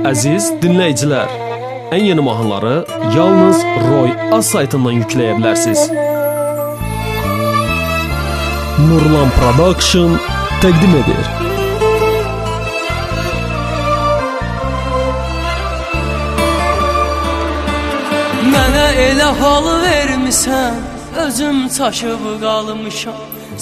Əziz dinləyicilər, ən yeni mahnıları yalnız Roy Az saytından yükləyə bilərsiniz. Nurlan Production təqdim edir. Mənə elə hal vermisən, özüm çaşıb qalmışam.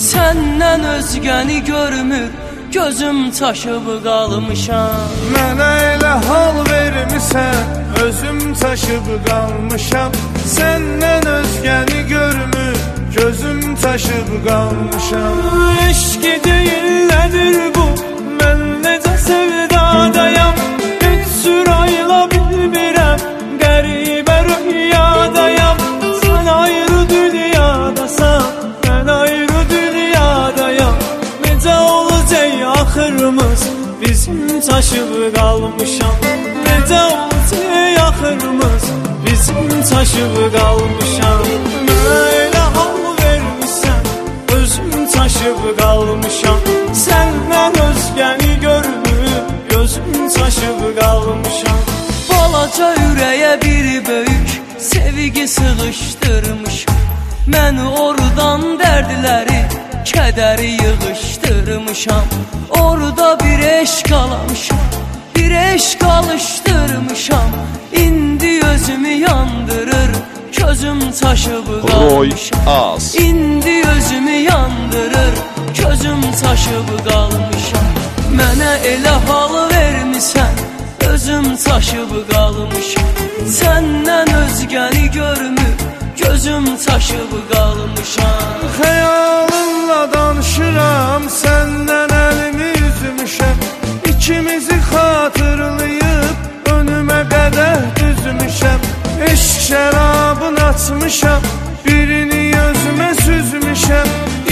Səndən özgəni görmür, gözüm çaşıb qalmışam. Mənə elə hal vermisən, özüm çaşıb qalmışam. Səndən özgəni görmür, gözüm çaşıb qalmışam. Eşqi deyillədir bu, mən necə sevdadayam. Heç sürayla bilmirəm, qəribə rüyadayam. Sən ayrı dünyadasan, mən ayrı dünyadayam. Necə olacaq axırımız, bizim çaşıb qalmışam. Necə olacaq axırımız, bizim çaşıb qalmışam. Mənə elə hal vermişsən, özüm çaşıb qalmışam. Səndən özgəni görmür, gözüm çaşıb qalmışam. Balaca ürəyə bir böyük sevgi sığışdırmışam. Mən oradan dərdləri, kədəri yığışdırmışam. Orada bir eşq alamışam, bir eşq alışdırmışam. İndi özümü yandırır, gözüm çaşıb qalmışam. Roy Az. İndi özümü yandırır, gözüm çaşıb qalmışam. Mənə elə hal vermisən, özüm çaşıb qalmışam. Səndən özgəni görmür, gözüm çaşıb qalmışam. Xəyalınla danışıram, səndən əlimi üzmüşəm. İkimizi xatırlayıb, önümə qədəh düzmüşəm. Eşq şərabını açmışam, birini özümə süzmüşəm.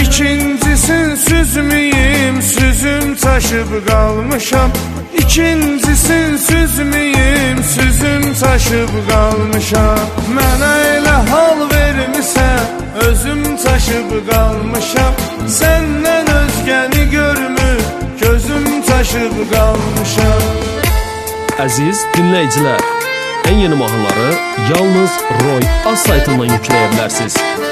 İkincisin süzməyim, süzüm çaşıb qalmışam. İkincisin süzməyim, süzüm çaşıb qalmışam. Mənə elə hal vermisən, özüm çaşıb qalmışam. Səndən özgəni görmür, gözüm çaşıb qalmışam. Əziz dinləyicilər, ən yeni mahnıları yalnız Roy Az saytından yükləyə bilərsiniz.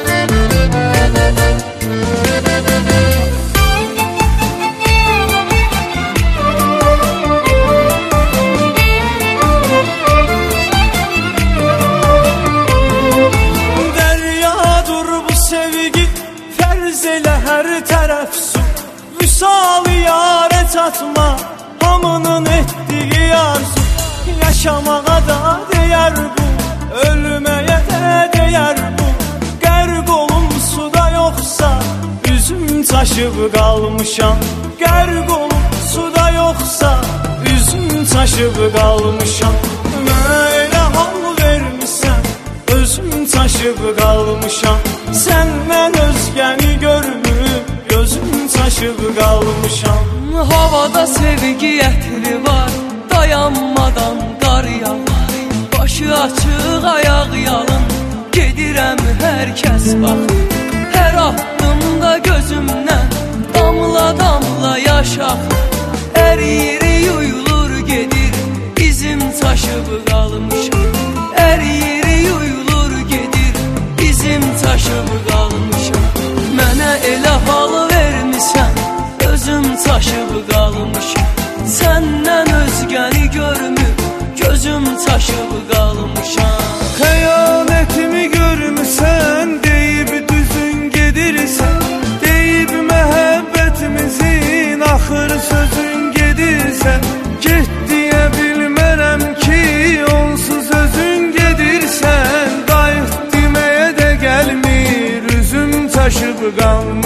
Dəryadır bu sevgi, fərz elə hər tərəf su. Vüsal yarə çatma, hamının etdiyi arzu. Yaşamağa da deyər bu, ölməyə də deyər bu. Qərq olum suda yoxsa, üzüm çaşıb qalmışam. Qərq olum suda yoxsa, üzüm çaşıb qalmışam. Mənə elə hal vermisən, özüm çaşıb qalmışam. Səndən özgəni görmür, gözüm çaşıb qalmışam. Havada sevgi ətri var, dayanmadan qar yağar. Başı açıq, ayaq yalın, gedirəm hər kəs baxır. Hər addımda gözümdən damla damla yaş axır. Əriyir, yuyulur, gedir, izim çaşıb qalmışam. Əriyir, yuyulur, gedir, izim çaşıb qalmışam. Mənə elə hal vermisən, özüm çaşıb qalmışam. Səndən özgəni görmür, gözüm çaşıb qalmışam. Xəyanətimi görmüsən, deyib düzün gedirsən. Deyib məhəbbətimizin axır sözün gedirsən. Get deyə bilmərəm ki, onsuz özün gedirsən. Qayıt deməyə də gəlmir, üzüm çaşıb qalmışam.